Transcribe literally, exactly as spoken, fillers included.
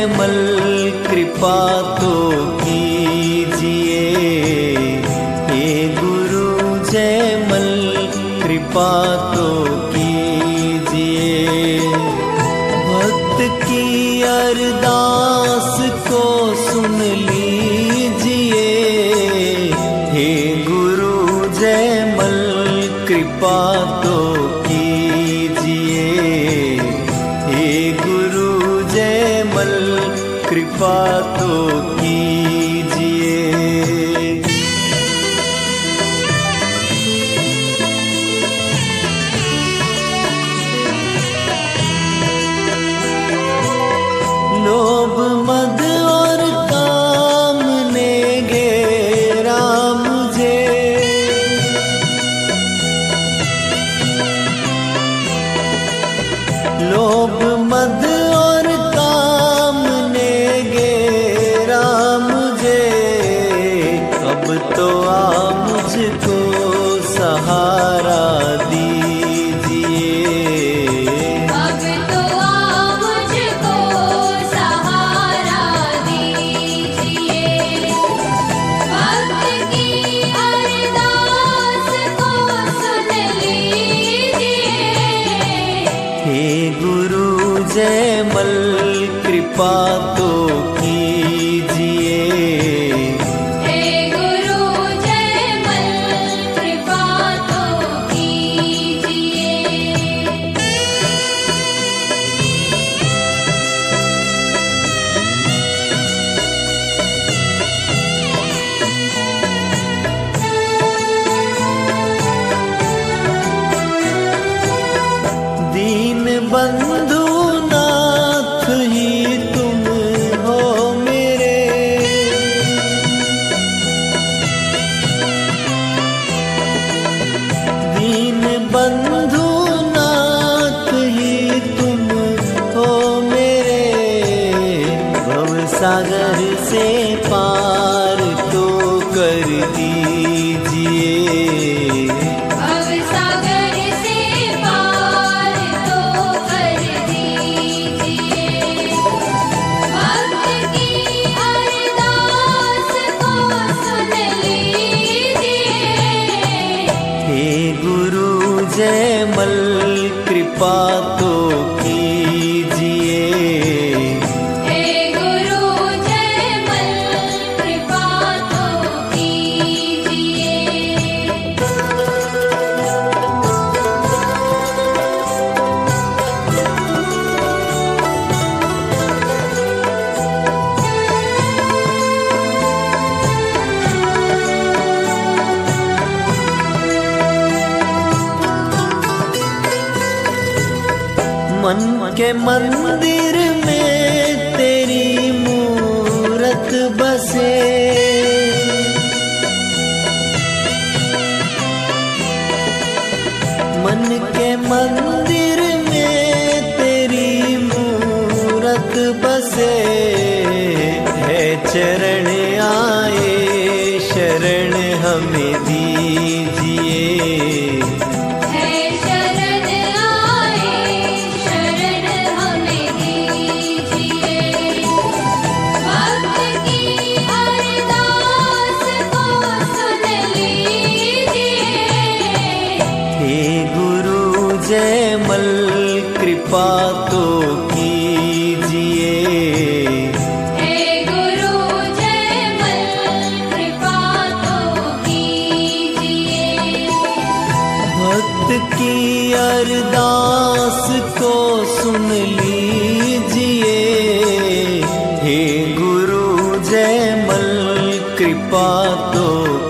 जयमल कृपा तो कीजिए, हे गुरु जयमल कृपा तो कीजिए। भक्त की अरदास को सुन लीजिए, हे गुरु जयमल कृपा तो कीजिए, हे गुरु जयमल कृपा तो कीजिए। लोभ मद और काम ने घेरा मुझे, लोभ मद और काम ने घेरा मुझे। अब तो आ मुझको सहारा दीजिए, अब तो आ मुझको सहारा दीजिए। भक्त की अरदास को सुन लीजिए, हे गुरु जयमल कृपा तो कीजिए, हे गुरु जयमल कृपा तो कीजिए। दीन बंधु नाथ ही तुम हो मेरे, दीन बंधु नाथ ही तुम हो मेरे। भव सागर से पार तो कर दीजिए, भव सागर से पार तो कर दीजिए। भक्त की अरदास को सुन लीजिए, हे गुरु जयमल कृपा तो कीजिए, हे गुरु जयमल कृपा तो कीजिए। मन के मंदिर में तेरी मूरत बसे, मन के मंदिर में तेरी मूरत बसे। है चरण आए शरण हमें दीजिए, है शरण आए शरण हमें दीजिए। भक्त की अरदास को सुन लीजिए, हे गुरु जयमल कृपा तो कीजिए, हे गुरु जयमल कृपा तो कीजिए। भक्त की अरदास को सुन लीजिए, हे गुरु जयमल कृपा तो